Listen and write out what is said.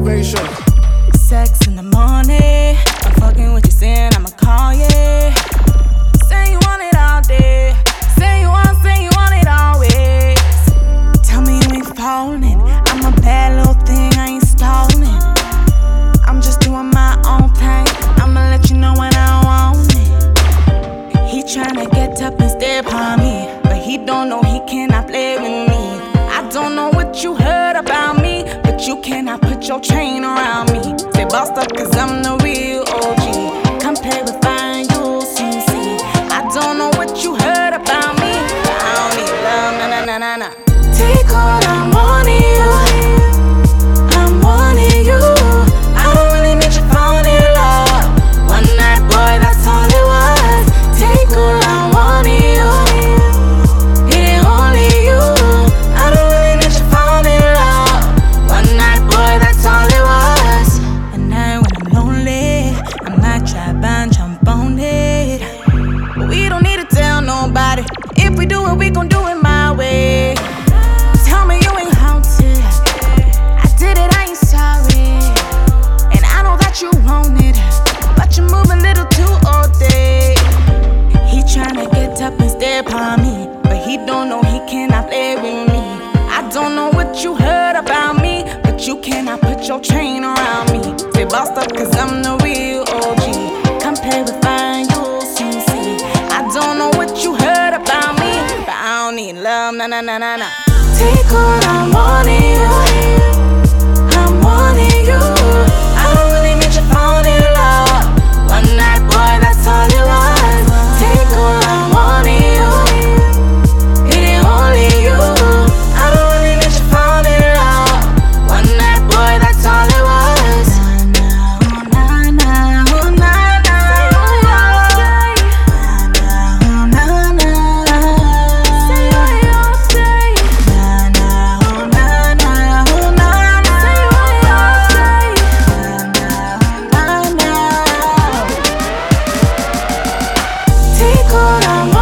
motivation. Sex in the morning, I'm fucking with you, saying I'ma call you. Say you want it all day, say you want it always. Tell me you ain't falling, I'm a bad little thing, I ain't stalling. I'm just doing my own thing, I'ma let you know when I want it. He tryna get up and step on me, but he don't know he cannot play with me. I don't know what you heard about me, but you cannot put your chain around me. Stay bossed up cause I'm the real OG. Come play with fire and you'll soon see. I don't know what you heard about me, but I don't need love, nah. Take all I want of you, I'm wanting you. I don't really need your phone in love. One night boy, that's all it was. Take all I want of you, it ain't only you. I don't really need your phone in love. One night boy, that's all it was. At night when I'm lonely, I might try and jump on it, but we don't need to tell nobody. If we do it, we gon' do it my way. Tell me you ain't haunted, I did it, I ain't sorry. And I know that you want it, but you move a little too all day. He tryna get up and step on me, but he don't know he cannot play with me. I don't know what you heard about me, but you cannot put your chain around me. Stay bossed up cause I'm the real OG. Come play with fire and you'll soon see. I don't know what you heard about me, but I don't need love, nah. Take all I want of you, I'm wanting you. I don't really need your phone in love. One night boy, that's all it was. Take all I want of you, it ain't only you. I don't really need your phone in love. One night boy, that's all it was. Take all I want.